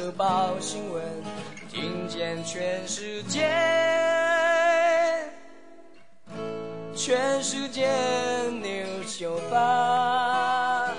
就报新闻，听见全世界，全世界 News 98。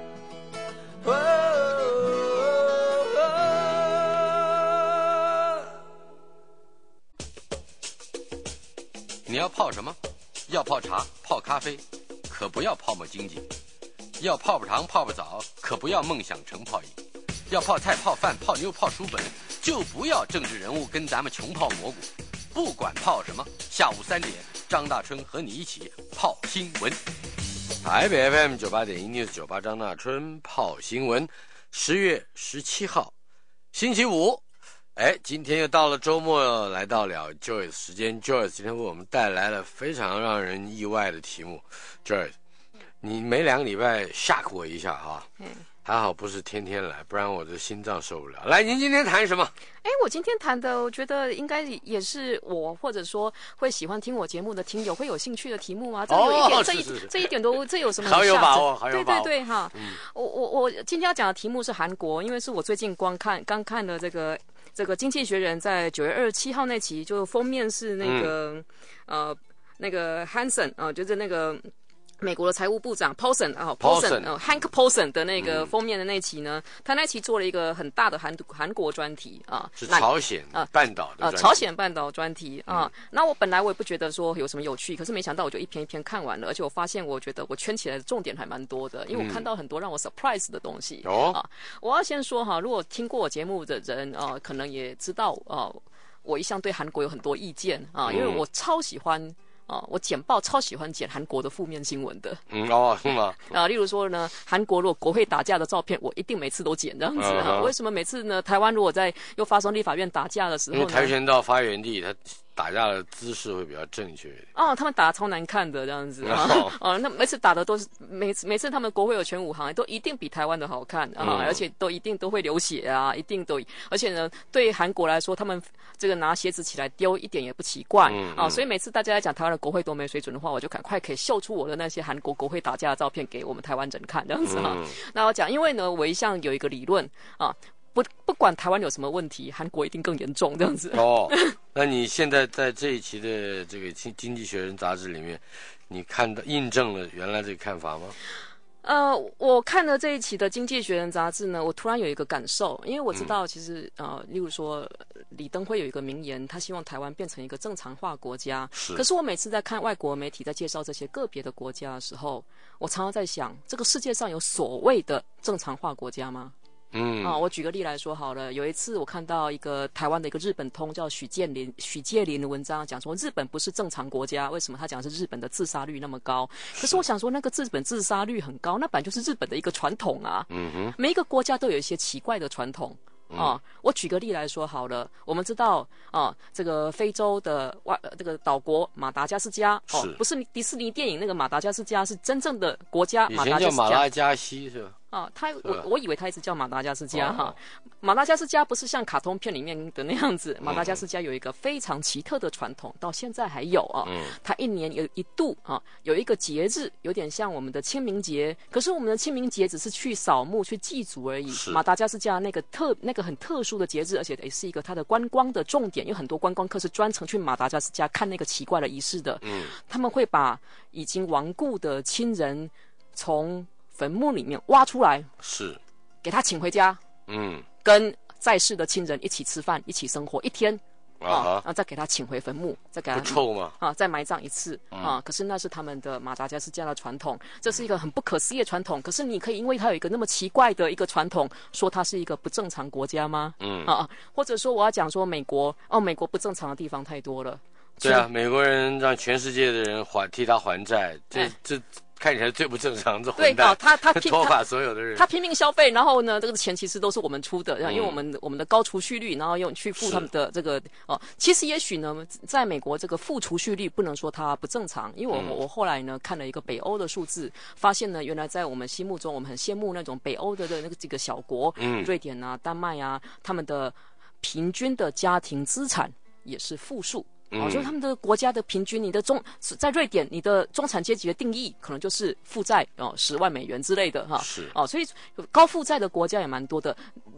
你要泡什么？要泡茶、泡咖啡，可不要泡沫经济；要泡泡糖、泡泡澡，可不要梦想成泡影；要泡菜、泡饭、泡妞、泡书本，就不要政治人物跟咱们穷泡蘑菇。不管泡什么，下午3点，张大春和你一起泡新闻。台北 FM 98.1 News 98张大春泡新闻，10月17号，星期五。今天又到了周末，来到了 Joyce 时间。Joyce 今天为我们带来了非常让人意外的题目。Joyce， 你每2个礼拜吓唬我一下哈。还好不是天天来，不然我的心脏受不了。来，您今天谈什么？ 我今天谈的，我觉得应该也是我或者说会喜欢听我节目的听友会有兴趣的题目吗？这有一点，这一点都这有什么？ 好有把握，好有把握。 对哈。我今天要讲的题目是韩国，因为是我最近刚看了这个《经济学人》在9月27号那期，就封面是那个那个 Hansen 就是那个美国的财务部长 Paulson Hank Paulson 的那个封面的那期呢，他那期做了一个很大的韩国专题啊， 是朝鲜半岛的专题朝鲜半岛专题啊。那我本来我也不觉得说有什么有趣，可是没想到我就一篇一篇看完了，而且我发现我觉得我圈起来的重点还蛮多的，因为我看到很多让我 surprise 的东西我要先说哈，如果听过我节目的人可能也知道我一向对韩国有很多意见因为我超喜欢。我简报超喜欢剪韩国的负面新闻的。 是吗？ 例如说呢，韩国如果国会打架的照片，我一定每次都剪这样子为什么每次呢？台湾如果又发生立法院打架的时候呢， 因为跆拳道发源地，它打架的姿势会比较正确一点。 他们打得超难看的这样子那每次打的都是每次他们国会有全武行都一定比台湾的好看而且一定都会流血一定都，而且呢，对韩国来说，他们这个拿鞋子起来丢一点也不奇怪所以每次大家在讲台湾的国会多没水准的话，我就赶快可以秀出我的那些韩国国会打架的照片给我们台湾人看这样子那我讲，因为呢，我一向有一个理论不管台湾有什么问题，韩国一定更严重这样子那你现在在这一期的这个《经济学人》杂志里面，你看到印证了原来这个看法吗？ 我看了这一期的《经济学人》杂志呢，我突然有一个感受，因为我知道其实例如说李登辉有一个名言，他希望台湾变成一个正常化国家。可是我每次在看外国媒体在介绍这些个别的国家的时候，我常常在想，这个世界上有所谓的正常化国家吗？我举个例来说好了，有一次我看到一个台湾的一个日本通叫许介林的文章，讲说日本不是正常国家，为什么他讲是日本的自杀率那么高？可是我想说，那个日本自杀率很高，那本来就是日本的一个传统每一个国家都有一些奇怪的传统我举个例来说好了，我们知道这个非洲的这个岛国马达加斯加不是迪士尼电影那个马达加斯加，是真正的国家马达加斯加。以前叫马拉加西是吧？我以为他一直叫马达加斯加马达加斯加不是像卡通片里面的那样子，马达加斯加有一个非常奇特的传统，到现在还有它一年有一度有一个节日，有点像我们的清明节，可是我们的清明节只是去扫墓去祭祖而已。马达加斯加那个很特殊的节日，而且也是一个它的观光的重点，有很多观光客是专程去马达加斯加看那个奇怪的仪式的。他们会把已经亡故的亲人从坟墓里面挖出来，是给他请回家，跟在世的亲人一起吃饭，一起生活一天，然后再给他请回坟墓，再给他不臭吗？ 再埋葬一次可是那是他们的马达加斯加的传统，这是一个很不可思议的传统。可是你可以因为它有一个那么奇怪的一个传统，说它是一个不正常国家吗？或者说我要讲说美国不正常的地方太多了。 对啊，美国人让全世界的人替他还债，这看起来最不正常，这混蛋。他拖垮所有的人， 他拼命消费，然后呢，这个钱其实都是我们出的，因为我们的高储蓄率，然后用去付他们的这个其实也许呢，在美国这个负储蓄率不能说它不正常，因为我后来呢看了一个北欧的数字，发现呢，原来在我们心目中，我们很羡慕那种北欧的那个这个小国，瑞典啊、丹麦啊，他们的平均的家庭资产也是负数。就是他们的国家的平均，在瑞典，你的中产阶级的定义可能就是负债10万美元之类的所以高负债的国家也蛮多的。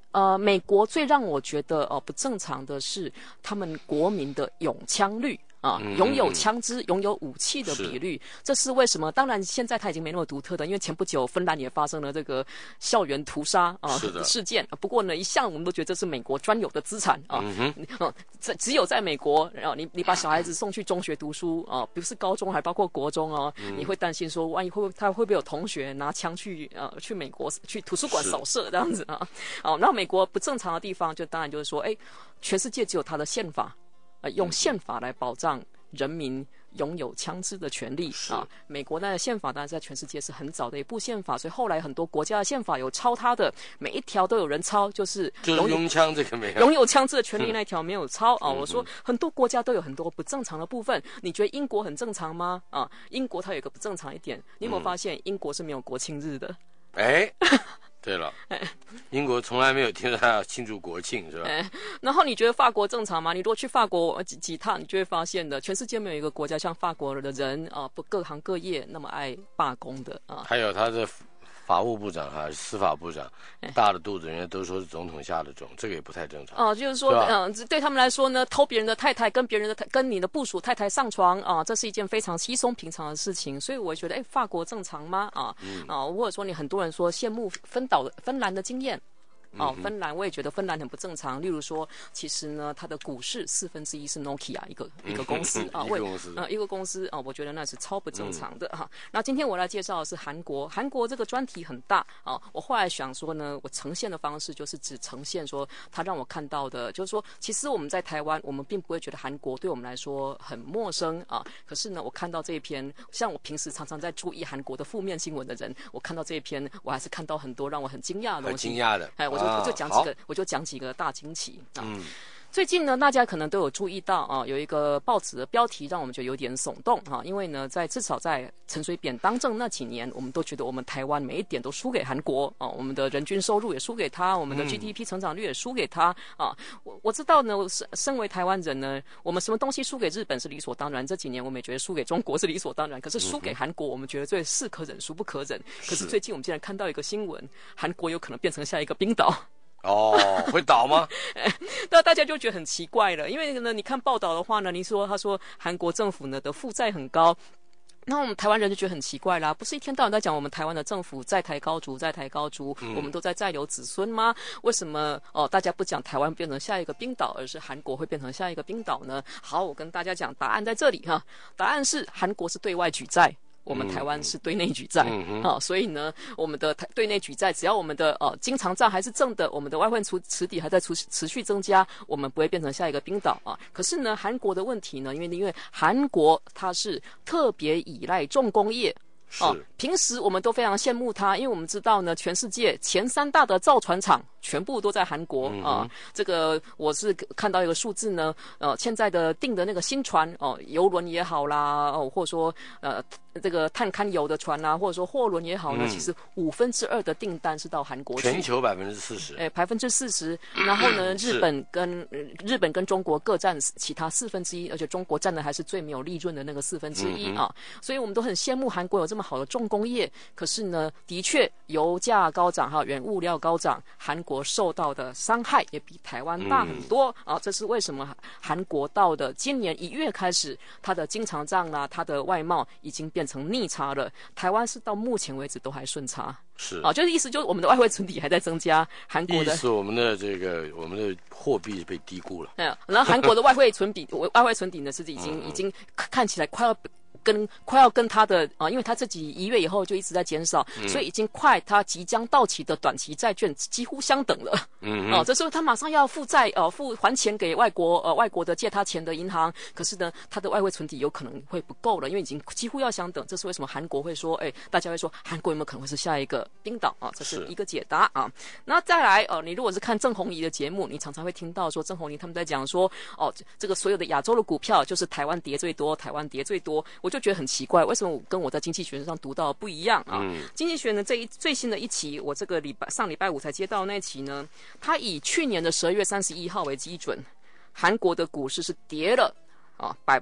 美国最让我觉得不正常的是他们国民的拥枪率。拥有枪支、拥有武器的比率，这是为什么？当然，现在它已经没那么独特的，因为前不久芬兰也发生了这个校园屠杀事件。不过呢，一向我们都觉得这是美国专有的资产只有在美国，你把小孩子送去中学读书不是高中，还包括国中你会担心说，万一他会不会有同学拿枪去美国去图书馆扫射这样子那美国不正常的地方，就当然就是说，全世界只有它的宪法。用宪法来保障人民拥有枪支的权利美国的宪法当然在全世界是很早的一部宪法，所以后来很多国家的宪法有抄它的，每一条都有人抄，就是拥枪这个没有， 拥有枪支的权利那一条没有抄我说很多国家都有很多不正常的部分，你觉得英国很正常吗？英国它有一个不正常一点，你有没有发现英国是没有国庆日的？ 对了，英国从来没有听说他要庆祝国庆，是吧？ 然后你觉得法国正常吗？你如果去法国几趟，你就会发现的，全世界没有一个国家像法国的人不各行各业那么爱罢工的还有他的法务部长还是司法部长，大的肚子，人家都说是总统下的种，这个也不太正常。 就是说，对他们来说呢，偷别人的太太，跟你的部属太太上床这是一件非常稀松平常的事情。所以我觉得，法国正常吗？或者说你很多人说羡慕芬兰的经验。芬兰我也觉得芬兰很不正常。例如说，其实呢，它的股市1/4是 Nokia 一个公司一个公司我觉得那是超不正常的那今天我来介绍的是韩国这个专题很大我后来想说呢，我呈现的方式就是只呈现说它让我看到的，就是说，其实我们在台湾，我们并不会觉得韩国对我们来说很陌生可是呢，我看到这一篇，像我平时常常在注意韩国的负面新闻的人，我看到这一篇，我还是看到很多让我很惊讶的东西。 很惊讶的， 我就讲几个大惊奇最近呢，大家可能都有注意到有一个报纸的标题让我们觉得有点耸动因为呢，至少在陈水扁当政那几年，我们都觉得我们台湾每一点都输给韩国我们的人均收入也输给他，我们的 GDP 成长率也输给他我知道呢，身为台湾人呢，我们什么东西输给日本是理所当然，这几年我们也觉得输给中国是理所当然，可是输给韩国我们觉得最是可忍孰不可忍。可是最近我们竟然看到一个新闻，韩国有可能变成下一个冰岛。 会倒吗？ 那大家就觉得很奇怪了，因为呢，你看报道的话呢，他说韩国政府呢的负债很高，那我们台湾人就觉得很奇怪啦，不是一天到晚在讲我们台湾的政府在台高筑，我们都在再留子孙吗？为什么大家不讲台湾变成下一个冰岛，而是韩国会变成下一个冰岛呢？好，我跟大家讲答案在这里答案是韩国是对外举债。我们台湾是对内举债所以呢，我们的对内举债，只要我们的经常账还是正的，我们的外汇池底还在持续增加，我们不会变成下一个冰岛可是呢，韩国的问题呢，因为韩国它是特别依赖重工业平时我们都非常羡慕它，因为我们知道呢，全世界前3大的造船厂全部都在韩国这个我是看到一个数字呢现在的订的那个新船邮轮也好啦或者说这个碳勘油的船啦，或者说货轮也好呢其实2/5的订单是到韩国去， 全球40% 40%然后呢日本跟中国各占其他1/4，而且中国占的还是最没有利润的那个1/4所以我们都很羡慕韩国有这么好的重工业。可是呢，的确油价高涨原物料高涨，韩国受到的伤害也比台湾大很多这是为什么韩国到的今年1月开始，它的经常账啦，它的外贸已经变成逆差了，台湾是到目前为止都还顺差。 是就是意思就是我们的外汇存底还在增加，韩国的意思我们的货币被低估了。 然后韩国的外汇存底呢是已经看起来快要跟它的因为它这1月以后就一直在减少所以已经它即将到期的短期债券几乎相等了这时候他马上要负债还钱给外国的借他钱的银行，可是呢他的外汇存底有可能会不够了，因为已经几乎要相等。这是为什么韩国会说大家会说韩国有没有可能会是下一个冰岛这是一个解答那再来你如果是看郑弘仪的节目，你常常会听到说郑弘仪他们在讲说这个所有的亚洲的股票就是台湾跌最多，我就觉得很奇怪，为什么跟我在经济学人上读到的不一样经济学呢最新的一期，我这个上礼拜5才接到那一期呢，它以去年的12月31号为基准，韩国的股市是跌了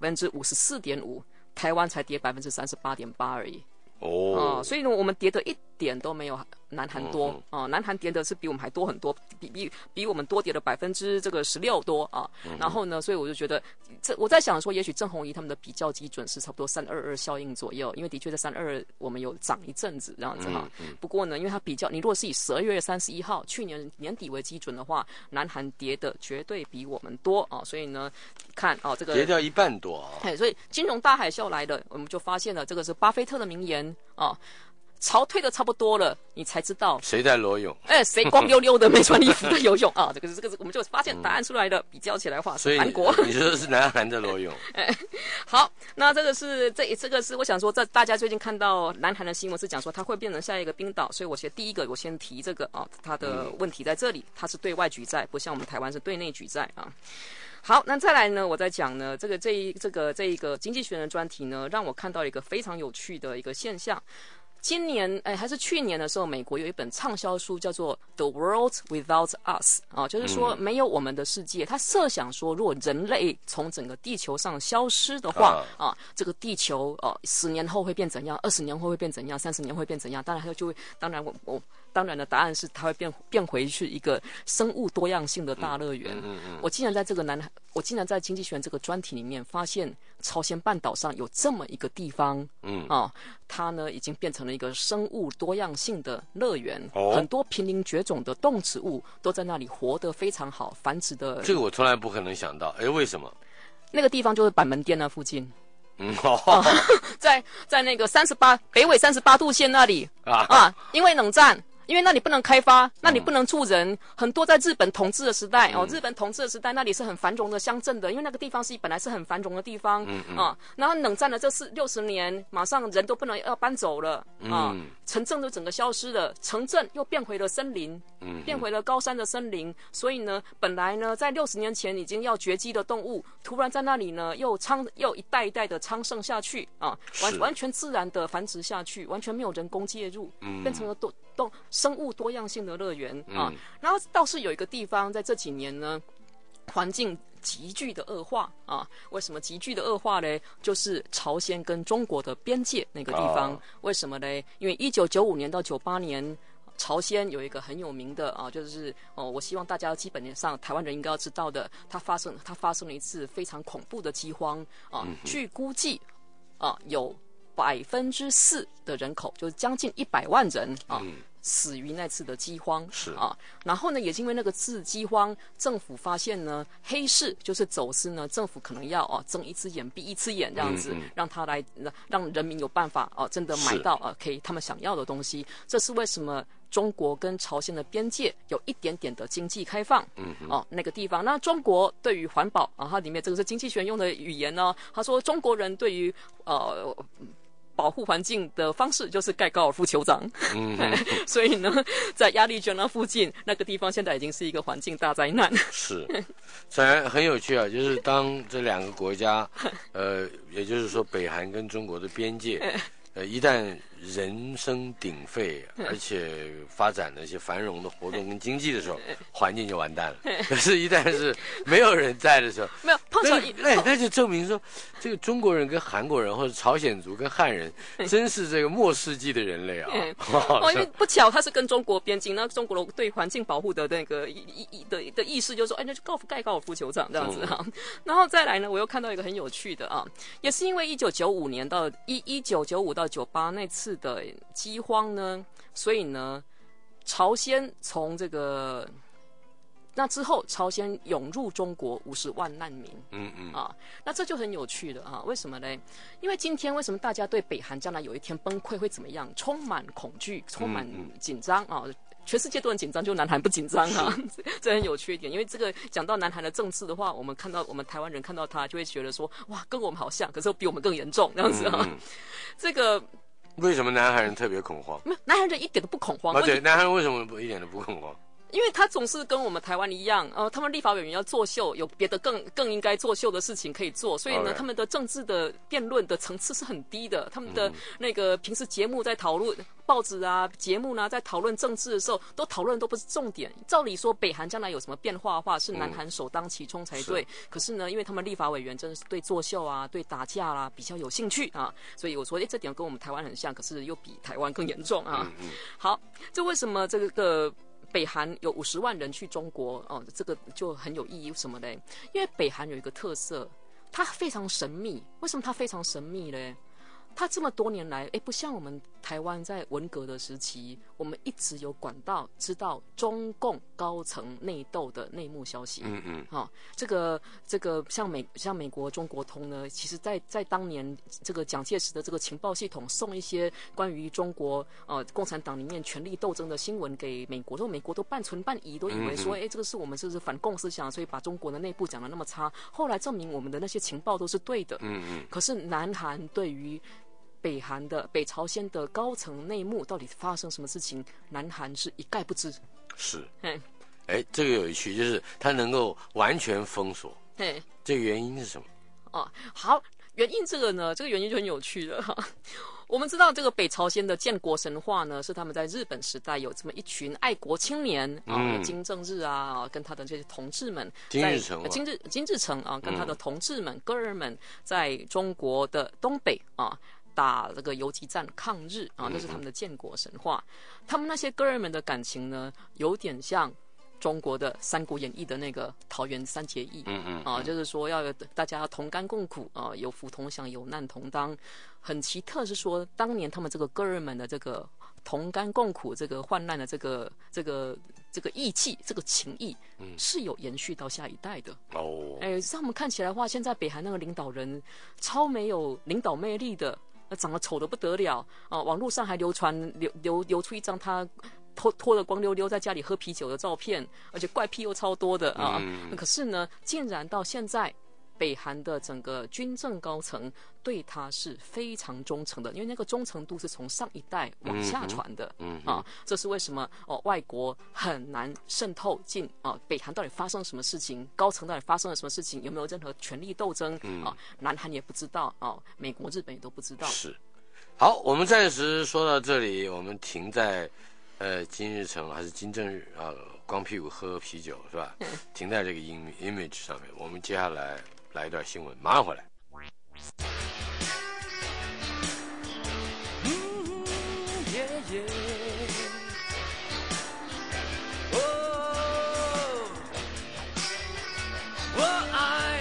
54.5%，台湾才跌38.8%而已所以呢我们跌的点都没有南韩多南韩跌的是比我们还多很多，比我们多跌了16%多啊。然后呢，所以我就觉得我在想说，也许郑弘仪他们的比较基准是差不多322效应左右，因为的确在322我们有涨一阵子这样子哈。不过呢，因为它比较，你如果是以12月31号去年年底为基准的话，南韩跌的绝对比我们多啊，所以呢，看这个跌掉1半多啊。 所以金融大海啸来了，我们就发现了这个是巴菲特的名言啊。潮退的差不多了，你才知道谁在裸泳？ 谁光溜溜的没穿衣服在游泳啊？这个我们就发现答案出来了，比较起来的话， 所以韩国你说的是南韩在裸泳。 好，那这个是我想说，大家最近看到南韩的新闻是讲说它会变成下一个冰岛，所以我第一个我先提这个它的问题在这里，它是对外举债，不像我们台湾是对内举债啊。好，那再来呢，我在讲呢，这一个经济学人专题呢，让我看到一个非常有趣的一个现象。今年还是去年的时候，美国有一本畅销书叫做《The World Without Us》就是说没有我们的世界。他设想说，如果人类从整个地球上消失的话这个地球10年后会变怎样，20年后会变怎样，30年会变怎样？当然当然的答案是它会变回去一个生物多样性的大乐园。我竟然在经济学人这个专题里面发现，朝鲜半岛上有这么一个地方，它呢已经变成了一个生物多样性的乐园，很多濒临绝种的动植物都在那里活得非常好，繁殖的。 这个我从来不可能想到，为什么？ 那个地方就是板门店那附近。在那个北纬38度线那里因为冷战。因为那里不能开发，那里不能住人，很多在日本统治的时代日本统治的时代，那里是很繁荣的乡镇的，因为那个地方是本来是很繁荣的地方然后冷战了这60年，马上人都不能要搬走了城镇都整个消失了，城镇又变回了森林，变回了高山的森林，所以呢，本来呢在60年前已经要绝迹的动物，突然在那里呢又一代一代的昌盛下去完全自然的繁殖下去，完全没有人工介入，变成了生物多样性的乐园然后倒是有一个地方在这几年呢，环境急剧的恶化为什么急剧的恶化呢？就是朝鲜跟中国的边界那个地方为什么呢？因为1995年到98年。朝鲜有一个很有名的就是我希望大家基本上台湾人应该要知道的，它发生了一次非常恐怖的饥荒据估计有4%的人口，就是将近100万人死于那次的饥荒然后呢，也是因为那个次饥荒，政府发现呢，黑市就是走私呢，政府可能要睁一只眼闭一只眼这样子，让人民有办法真的买到可以他们想要的东西。这是为什么中国跟朝鲜的边界有一点点的经济开放那个地方。那中国对于环保它里面这个是经济学用的语言呢，他说中国人对于保护环境的方式就是盖高尔夫球场所以呢，在鸭绿江那附近那个地方现在已经是一个环境大灾难。 是，虽然很有趣就是当这2个国家也就是说北韩跟中国的边界一旦人声鼎沸，而且发展了一些繁荣的活动跟经济的时候，环境就完蛋了。可是，一旦是没有人在的时候， 没有碰巧， 那就证明说，这个中国人跟韩国人，或者朝鲜族跟汉人，真是这个末世纪的人类因为不巧他是跟中国边境，那中国对环境保护的那个的意识就是说，那就盖高尔夫球场这样子然后再来呢，我又看到一个很有趣的也是因为1995年到1995到98那次的饥荒呢，所以呢，朝鲜从这个那之后，朝鲜涌入中国50万难民，那这就很有趣了为什么呢？因为今天为什么大家对北韩将来有一天崩溃会怎么样，充满恐惧，充满紧张全世界都很紧张，就南韩不紧张这很有趣一点。因为这个讲到南韩的政治的话，我们台湾人看到他就会觉得说，哇，跟我们好像，可是比我们更严重这样子这个。 为什么南韩人特别恐慌？ 没有，南韩人一点都不恐慌。 对，南韩人为什么一点都不恐慌？ 因为他总是跟我们台湾一样，他们立法委员要作秀，有别的更应该作秀的事情可以做，所以呢，他们的政治的辩论的层次是很低的。他们的那个平时节目在讨论报纸啊、节目呢，在讨论政治的时候，都讨论都不是重点。照理说，北韩将来有什么变化的话，是南韩首当其冲才对。可是呢，因为他们立法委员真的是对作秀啊、对打架啦比较有兴趣啊，所以我说，这点跟我们台湾很像，可是又比台湾更严重啊。好，这为什么这个？北韩有50万人去中国这个就很有意义。什么呢？因为北韩有一个特色，它非常神秘。为什么它非常神秘呢？它这么多年来，不像我们台湾在文革的时期，我们一直有管道知道中共高层内斗的内幕消息。这个像美国中国通呢，其实在当年这个蒋介石的这个情报系统送一些关于中国共产党里面权力斗争的新闻给美国，美国都半存半疑，都以为说这个是我们是反共思想，所以把中国的内部讲得那么差。后来证明我们的那些情报都是对的。可是南韩对于北韩的北朝鲜的高层内幕到底发生什么事情，南韩是一概不知。 是，这个有趣，就是它能够完全封锁。这个原因是什么？ 好，原因这个原因就很有趣了哈。我们知道这个北朝鲜的建国神话呢，是他们在日本时代有这么一群爱国青年金正日啊，跟他的这些同志们， 金日成跟他的同志们、哥儿们，在中国的东北打这个游击战抗日这是他们的建国神话。他们那些哥儿们的感情呢，有点像中国的《三国演义》的那个桃园三结义。就是说要大家同甘共苦有福同享，有难同当。很奇特是说，当年他们这个哥儿们的这个同甘共苦、这个患难的这个义气、这个情谊，是有延续到下一代的。在我们看起来的话，现在北韩那个领导人超没有领导魅力的。长得丑得不得了网络上还流出一张他脱得光溜溜在家里喝啤酒的照片，而且怪癖又超多的可是呢，竟然到现在北韩的整个军政高层对他是非常忠诚的，因为那个忠诚度是从上一代往下传的。这是为什么外国很难渗透进北韩到底发生什么事情，高层到底发生了什么事情，有没有任何权力斗争南韩也不知道美国日本也都不知道。是。 好，我们暂时说到这里，我们停在金日成还是金正日光屁股喝啤酒是吧？停在这个 image 上面。我们接下来来一段新闻，马上回来。 我爱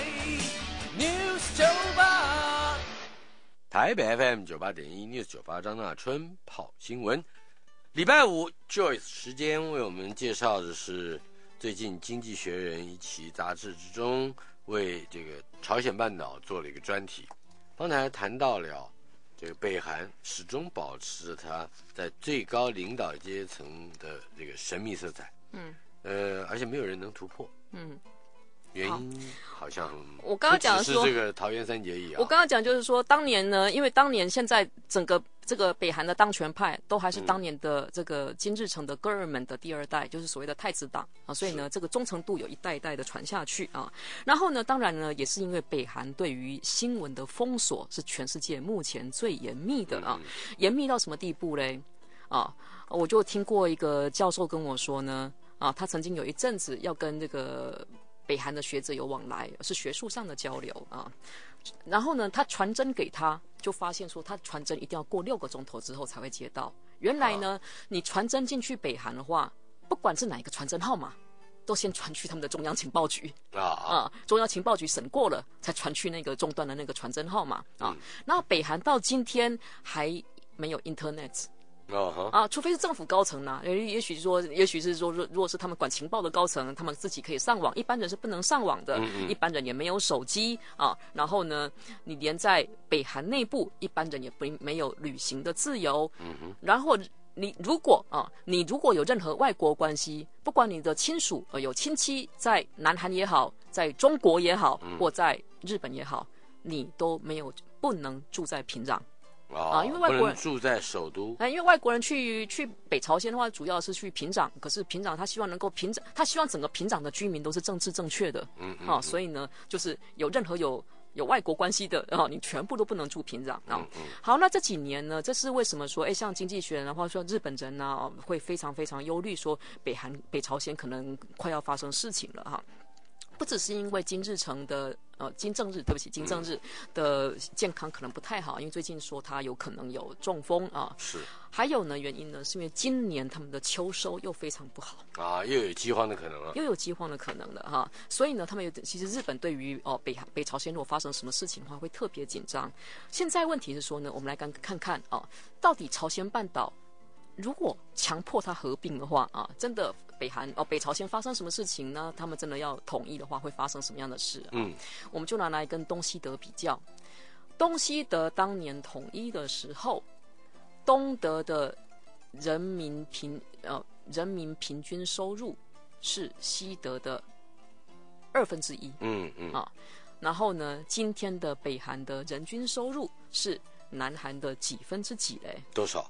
News 98， 台北 FM 98.1 News 98张大春跑新闻。礼拜五 Joyce 时间为我们介绍的是最近《经济学人》一期杂志之中为这个朝鲜半岛做了一个专题，刚才谈到了这个北韩始终保持着它在最高领导阶层的这个神秘色彩，而且没有人能突破，原因好像我刚刚讲的说是这个桃园三结义我刚刚讲就是说，当年呢，因为当年现在整个这个北韩的当权派都还是当年的这个金日成的哥儿们的第二代，就是所谓的太子党所以呢，这个忠诚度有一代一代的传下去然后呢，当然呢，也是因为北韩对于新闻的封锁是全世界目前最严密的严密到什么地步嘞？我就听过一个教授跟我说呢他曾经有一阵子要跟这个北韩的学者有往来，是学术上的交流然后呢，他传真给他，就发现说他传真一定要过6个钟头之后才会接到。原来呢，你传真进去北韩的话，不管是哪一个传真号码，都先传去他们的中央情报局中央情报局审过了，才传去那个终端的那个传真号码那北韩到今天还没有 Internet。除非是政府高层啦，也许是说，如果是他们管情报的高层，他们自己可以上网，一般人是不能上网的，一般人也没有手机然后呢，你连在北韩内部，一般人也没有旅行的自由然后你如果有任何外国关系，不管你的亲属有亲戚在南韩也好，在中国也好，或在日本也好，你都不能住在平壤因为外国人住在首都。 因为外国人去北朝鲜的话，主要是去平壤，可是平壤他希望能够他希望整个平壤的居民都是政治正确的，所以呢，就是有任何有外国关系的你全部都不能住平壤啊。好，那这几年呢，这是为什么说像经济学人或者说日本人呢会非常非常忧虑，说北朝鲜可能快要发生事情了哈。不只是因为金正日的健康可能不太好，因为最近说他有可能有中风啊。是。还有呢，原因呢是因为今年他们的秋收又非常不好啊，又有饥荒的可能了。 又有饥荒的可能了哈，所以呢，他们其实日本对于北朝鲜如果发生什么事情的话，会特别紧张。现在问题是说呢，我们来看看到底朝鲜半岛如果强迫它合并的话真的北朝鲜发生什么事情呢？他们真的要统一的话，会发生什么样的事？我们就拿来跟东西德比较。东西德当年统一的时候，东德的人民平均收入是西德的1/2。然后呢，今天的北韩的人均收入是南韩的几分之几嘞？ 多少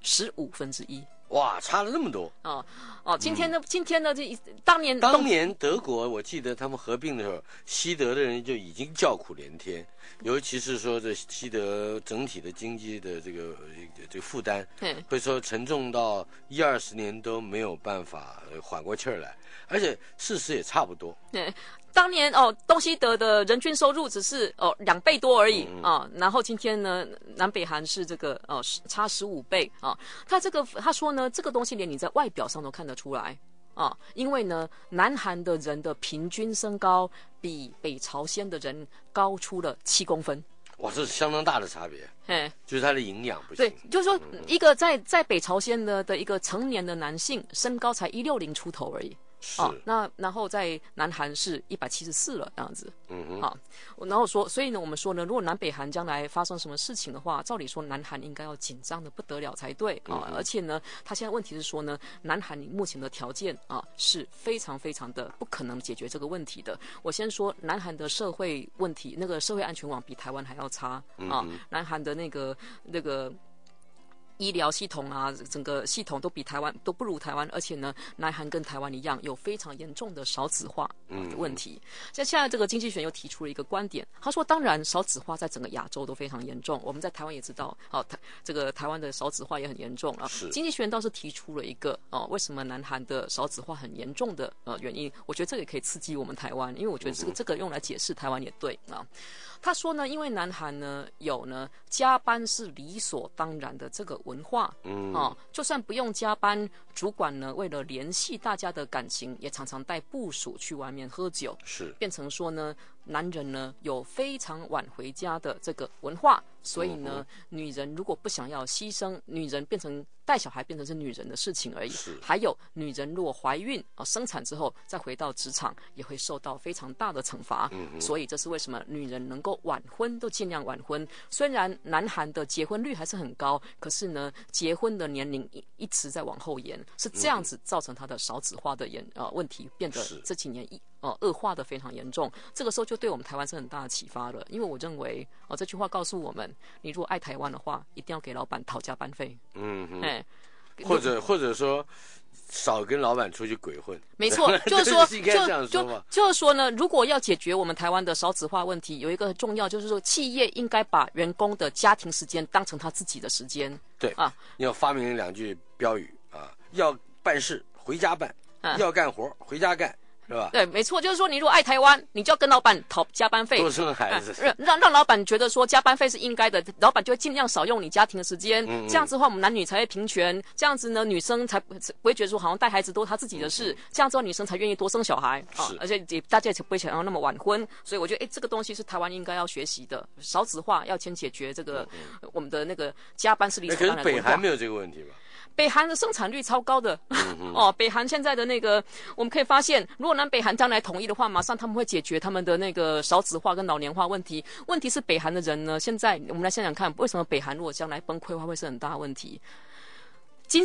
？1/15。 哇，差了那么多今天的当年德国，我记得他们合并的时候，西德的人就已经叫苦连天，尤其是说这西德整体的经济的这个负担，会说沉重到10-20年都没有办法缓过气儿来，而且事实也差不多。 当年东西德的人均收入只是2倍多而已然后今天呢，南北韩是这个差15倍他说呢，这个东西连你在外表上都看得出来因为呢，南韩的人的平均身高比北朝鲜的人高出了7公分。 哇，这是相当大的差别。就是他的营养不行。 对，就是说一个在北朝鲜的一个成年的男性身高才160出头而已。那然后在南韩是174了这样子。然后所以呢，我们说呢，如果南北韩将来发生什么事情的话，照理说南韩应该要紧张的不得了才对而且呢，他现在问题是说呢，南韩目前的条件是非常非常的不可能解决这个问题的。我先说南韩的社会问题，那个社会安全网比台湾还要差南韩的那个医疗系统整个系统都比台湾都不如台湾，而且呢，南韩跟台湾一样有非常严重的少子化的问题。现在这个经济学又提出了一个观点，他说，当然少子化在整个亚洲都非常严重，我们在台湾也知道，这个台湾的少子化也很严重经济学倒是提出了一个为什么南韩的少子化很严重的原因，我觉得这个也可以刺激我们台湾，因为我觉得这个用来解释台湾也对他说呢，因为南韩呢有呢加班是理所当然的这个文化，就算不用加班，主管呢为了联系大家的感情，也常常带部属去外面喝酒，是变成说呢，男人呢有非常晚回家的这个文化，所以呢，女人如果不想要牺牲，女人变成带小孩变成是女人的事情而已。还有女人如果怀孕生产之后再回到职场，也会受到非常大的惩罚。所以这是为什么女人能够晚婚都尽量晚婚。虽然南韩的结婚率还是很高，可是呢，结婚的年龄一直在往后延，是这样子造成它的少子化的问题变得这几年恶化的非常严重。这个时候就对我们台湾是很大的启发了，因为我认为这句话告诉我们，你如果爱台湾的话，一定要给老板讨加班费。 或者说少跟老板出去鬼混。 没错，就是说应该这样说嘛。 就是说呢，如果要解决我们台湾的少子化问题，有一个很重要，就是说企业应该把员工的家庭时间当成他自己的时间。 对要发明2句标语要办事回家办，要干活回家干。是吧？对， 没错，就是说，你如果爱台湾，你就要跟老板讨加班费， 多生孩子， 让老板觉得说加班费是应该的，老板就会尽量少用你家庭的时间。这样子的话，我们男女才会平权。这样子呢，女生才不会觉得说好像带孩子都是她自己的事。这样之后，女生才愿意多生小孩而且大家也不会想要那么晚婚。所以我觉得，这个东西是台湾应该要学习的，少子化要先解决这个我们的那个加班是理所当然的。 可是北韩没有这个问题吧？ 北韩的生产率超高的北韩现在的那个，我们可以发现，如果南北韩将来统一的话，马上他们会解决他们的那个少子化跟老年化问题。问题是北韩的人呢，现在我们来想想看，为什么北韩如果将来崩溃的话，会是很大的问题。金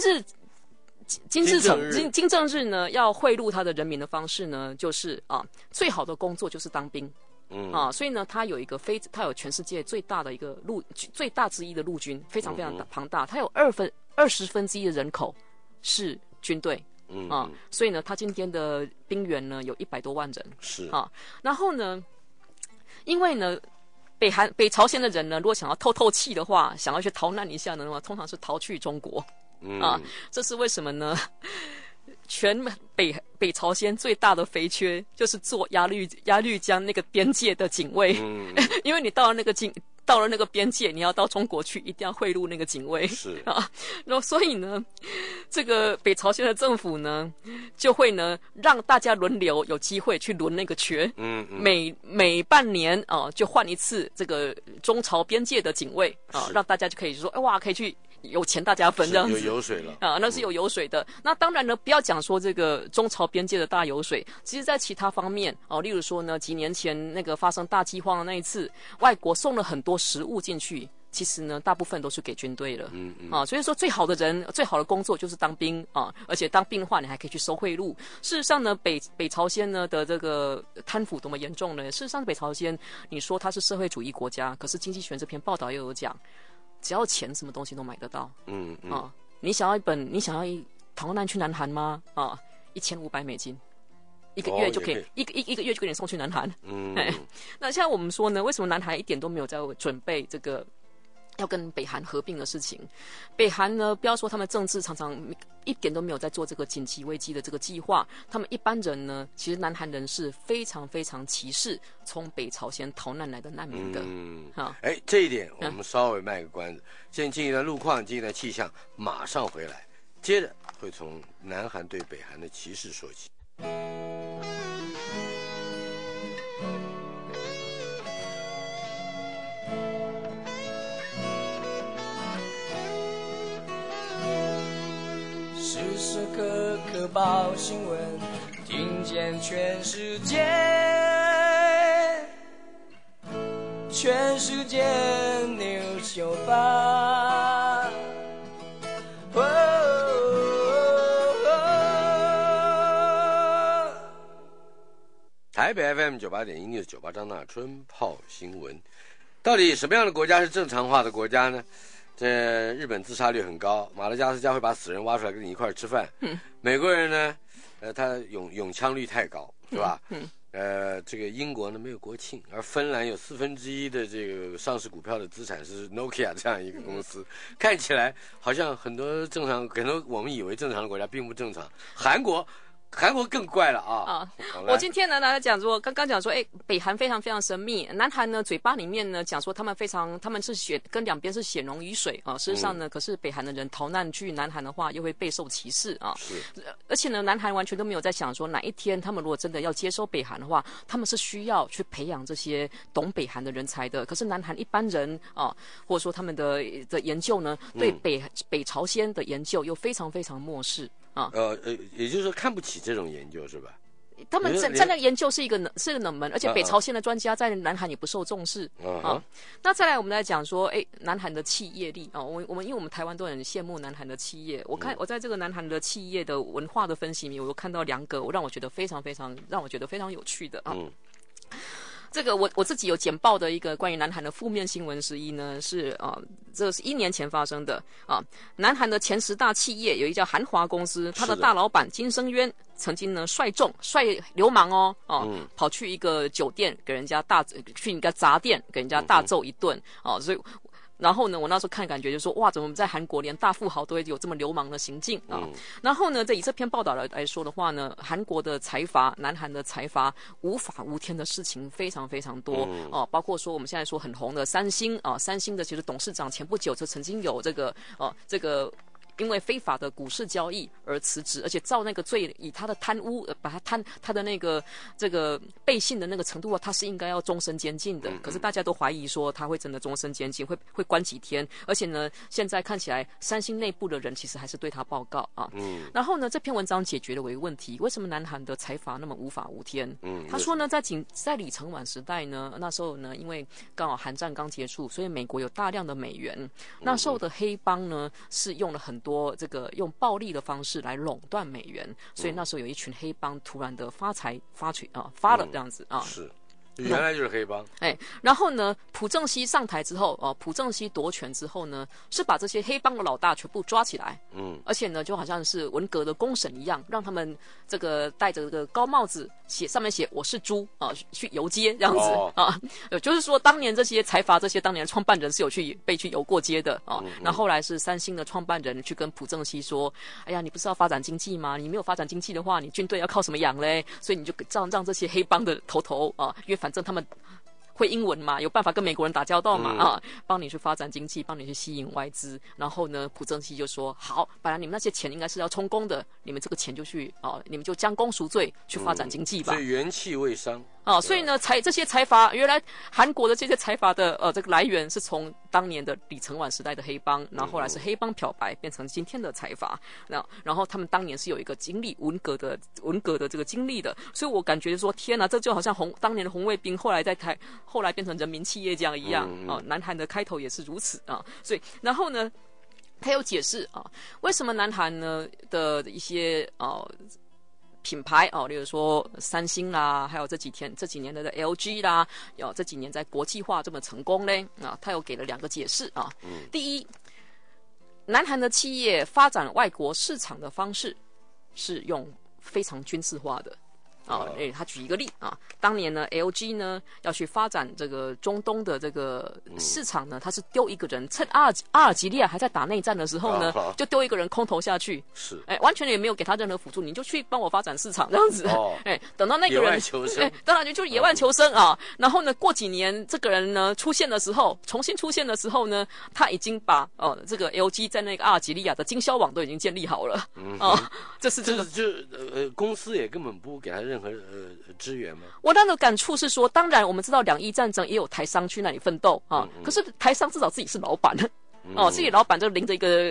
正日呢，要贿赂他的人民的方式呢，就是最好的工作就是当兵。 所以呢，它有它有全世界最大的一个最大之一的陆军，非常非常庞大，它有20%的人口是军队。所以呢，他今天的兵员呢有100多万人， 是然后呢，因为呢，北朝鲜的人呢，如果想要透气的话，想要去逃难一下呢，通常是逃去中国，这是为什么呢？全北朝鲜最大的肥缺就是做鸭绿江那个边界的警卫，因为你到了那个边界，你要到中国去，一定要贿赂那个警卫。 是然后所以呢，这个北朝鲜的政府呢，就会呢让大家轮流有机会去轮那个缺。每半年就换一次这个中朝边界的警卫让大家就可以说，哇，可以去。有钱大家分这样子， 有油水了那是有油水的。那当然呢，不要讲说这个中朝边界的大油水，其实在其他方面例如说呢，几年前那个发生大饥荒的那一次，外国送了很多食物进去，其实呢，大部分都是给军队了。所以说最好的人、最好的工作就是当兵而且当兵的话，你还可以去收贿赂。事实上呢，北朝鲜呢的这个贪腐多么严重呢？事实上，北朝鲜你说它是社会主义国家，可是《经济学人》这篇报道又有讲。只要钱，什么东西都买得到。你想要逃难去南韩吗？$1500，一个月就可以，一个月就给你送去南韩。那现在我们说呢，为什么南韩一点都没有在准备这个要跟北韩合并的事情？北韩呢，不要说他们政治常常一点都没有在做这个紧急危机的这个计划，他们一般人呢，其实南韩人是非常非常歧视从北朝鲜逃难来的难民的。 这一点我们稍微卖个关子，先进一段路况，进一段气象，马上回来，接着会从南韩对北韩的歧视说起。 时时刻刻报新闻，听见全世界，全世界 News 98。 台北 FM 98.1 News 98张大春泡新闻，到底什么样的国家是正常化的国家呢？这日本自杀率很高，马达加斯加会把死人挖出来跟你一块吃饭。美国人呢，他拥枪率太高，是吧？这个英国呢没有国庆，而芬兰有1/4的这个上市股票的资产是 Nokia 这样一个公司，看起来好像很多正常，可能我们以为正常的国家并不正常。韩国更怪了我今天呢来讲说，刚刚讲说，北韩非常非常神秘，南韩呢嘴巴里面呢讲说他们是跟两边是血浓于水事实上呢，可是北韩的人逃难去南韩的话，又会备受歧视而且呢，南韩完全都没有在想说哪一天他们如果真的要接收北韩的话，他们是需要去培养这些懂北韩的人才的。可是南韩一般人或者说他们的研究呢，对北朝鲜的研究又非常非常漠视。 也就是说看不起这种研究是吧？ 他们在那个研究是一个冷门，而且北朝鲜的专家在南韩也不受重视那再来我们来讲说，南韩的企业力因为我们台湾都很羡慕南韩的企业。我在这个南韩的企业的文化的分析里面，我又看到2个让我觉得非常有趣的这个我自己有简报的一个关于南韩的负面新闻之一呢，是这是1年前发生的南韩的前10大企业有一家韩华公司，他的大老板金生渊曾经呢率流氓跑去一个酒店给人家去一个杂店给人家大揍一顿所以。然后呢，我那时候看感觉就说，哇，怎么在韩国连大富豪都会有这么流氓的行径然后呢，以这篇报道来说的话呢，韩国的财阀，南韩的财阀无法无天的事情非常非常多包括说我们现在说很红的三星三星的其实董事长前不久就曾经有这个因为非法的股市交易而辞职，而且照那个罪，以他的贪污，把他的那个这个背信的那个程度他是应该要终身监禁的。可是大家都怀疑说他会真的终身监禁，会关几天。而且呢，现在看起来三星内部的人其实还是对他报告然后呢，这篇文章解决了我一个问题：为什么南韩的财阀那么无法无天？他说呢，在李承晚时代呢，那时候呢，因为刚好韩战刚结束，所以美国有大量的美元。那时候的黑帮呢，是用了很多这个用暴力的方式来垄断美元，所以那时候有一群黑帮突然的发了这样子是。 原来就是黑帮。 然后呢，朴正熙上台之后，朴正熙夺权之后呢，是把这些黑帮的老大全部抓起来，而且呢，就好像是文革的公审一样，让他们这个戴着这个高帽子，上面写"我是猪"去游街这样子就是说，当年这些财阀这些当年的创办人是有被去游过街的那后来是三星的创办人去跟朴正熙说："哎呀，你不是要发展经济吗？你没有发展经济的话，你军队要靠什么养嘞？所以你就让这些黑帮的头因为反正他们会英文嘛，有办法跟美国人打交道嘛帮你去发展经济，帮你去吸引外资。然后呢，朴正熙就说：好，本来你们那些钱应该是要充公的，你们这个钱就去你们就将功赎罪，去发展经济吧。 所以元气未伤。 所以呢，这些财阀原来韩国的这些财阀的这个来源是从当年的李承晚时代的黑帮，然后后来是黑帮漂白变成今天的财阀。然后他们当年是有一个经历文革的这个经历的，所以我感觉说天哪，这就好像当年的红卫兵后来变成人民企业家一样南韩的开头也是如此所以然后呢，他有解释为什么南韩呢的一些品牌例如说三星啦，还有这几年的 LG 啦，这几年在国际化这么成功呢他有给了2个解释第一，南韩的企业发展外国市场的方式是用非常军事化的他举一个例当年呢 LG 呢要去发展这个中东的这个市场呢，他是丢一个人，趁阿尔及利亚还在打内战的时候呢就丢一个人空投下去， 是完全也没有给他任何辅助，你就去帮我发展市场这样子等到那个人野外求生当然就是野外求生然后呢过几年这个人呢重新出现的时候呢，他已经把这个 LG 在那个阿尔及利亚的经销网都已经建立好了这是公司也根本不给他任何支援吗？ 我那个感触是说，当然我们知道2伊战争也有台商去那里奋斗可是台商至少自己是老板自己老板就拎着一个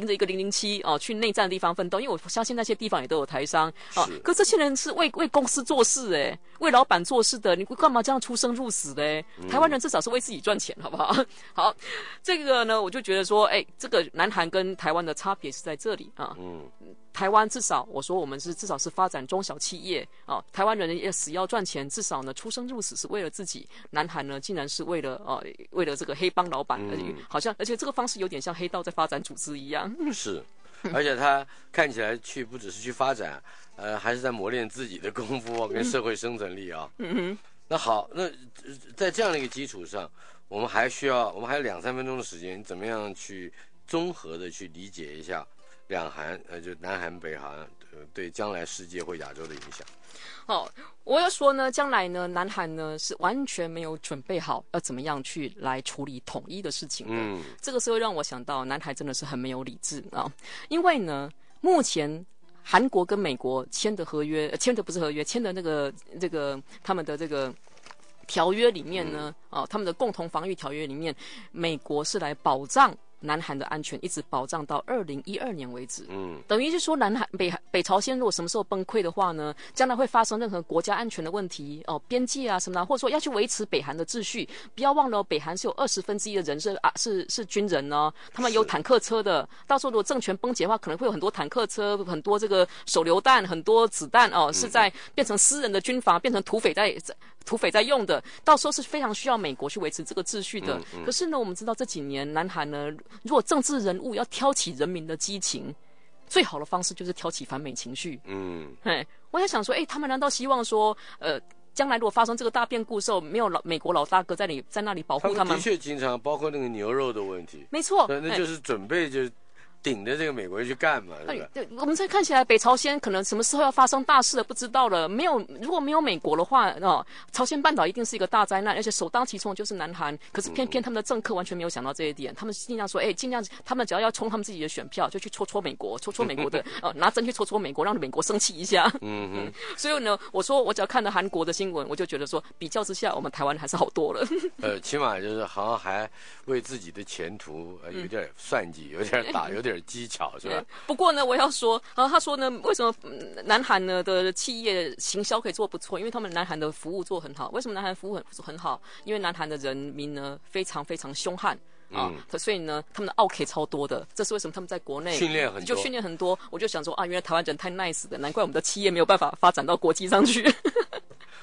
007去内战的地方奋斗，因为我相信那些地方也都有台商可这些人是为公司做事为老板做事的，你干嘛这样出生入死的台湾人至少是为自己赚钱，好不好？好，这个呢，我就觉得说，这个南韩跟台湾的差别是在这里台湾至少我说我们至少是发展中小企业台湾人也死要赚钱，至少呢出生入死是为了自己。南韩呢竟然是为了这个黑帮老板好像而且这个方式有点像黑道在发展组织一样是而且他看起来不只是去发展还是在磨练自己的功夫跟社会生存力那好，那在这样的一个基础上，我们还有2-3分钟的时间，怎么样去综合的去理解一下两韩就南韩北韩对将来世界或亚洲的影响？ 我要说呢，将来呢，南韩呢是完全没有准备好要怎么样去来处理统一的事情的。这个是会让我想到，南韩真的是很没有理智因为呢，目前韩国跟美国签的那个这个他们的这个条约里面呢，他们的共同防御条约里面，美国是来保障南韩的安全，一直保障到2012年为止。等于是说南韩北朝鲜如果什么时候崩溃的话呢，将来会发生任何国家安全的问题边界什么的，或者说要去维持北韩的秩序。不要忘了北韩是有1/20的人是军人他们有坦克车的。到时候如果政权崩解的话，可能会有很多坦克车，很多这个手榴弹，很多子弹是在变成私人的军阀，变成土匪在用的。到时候是非常需要美国去维持这个秩序的。可是呢，我们知道这几年南韩呢，如果政治人物要挑起人民的激情，最好的方式就是挑起反美情绪。我在想说，他们难道希望说，将来如果发生这个大变故的时候，没有美国老大哥在那里保护他们？ 的确经常包括那个牛肉的问题。 没错， 那就是准备顶着这个美国人去干嘛，对吧？ 对，我们在看起来北朝鲜可能什么时候要发生大事了，不知道了。如果没有美国的话，朝鲜半岛一定是一个大灾难，而且首当其冲的就是南韩。可是偏偏他们的政客完全没有想到这一点，他们尽量说，尽量他们只要冲他们自己的选票，就去戳美国，戳美国的，拿针去戳美国，让美国生气一下。所以呢，我说我只要看了韩国的新闻，我就觉得说，比较之下，我们台湾还是好多了。 起码就是好像还为自己的前途有点算计，有点技巧，是吧？ 不过呢，我要说，他说呢，为什么南韩呢的企业行销可以做不错？因为他们南韩的服务做很好。为什么南韩服务很好？因为南韩的人民呢非常非常凶悍。所以呢，他们的OK超多的，这是为什么他们在国内训练很多。我就想说原来台湾人太 nice 的，难怪我们的企业没有办法发展到国际上去。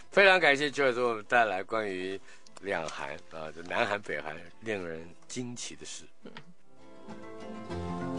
非常感谢Joyce给我们带来关于两韩啊，这南韩北韩令人惊奇的事。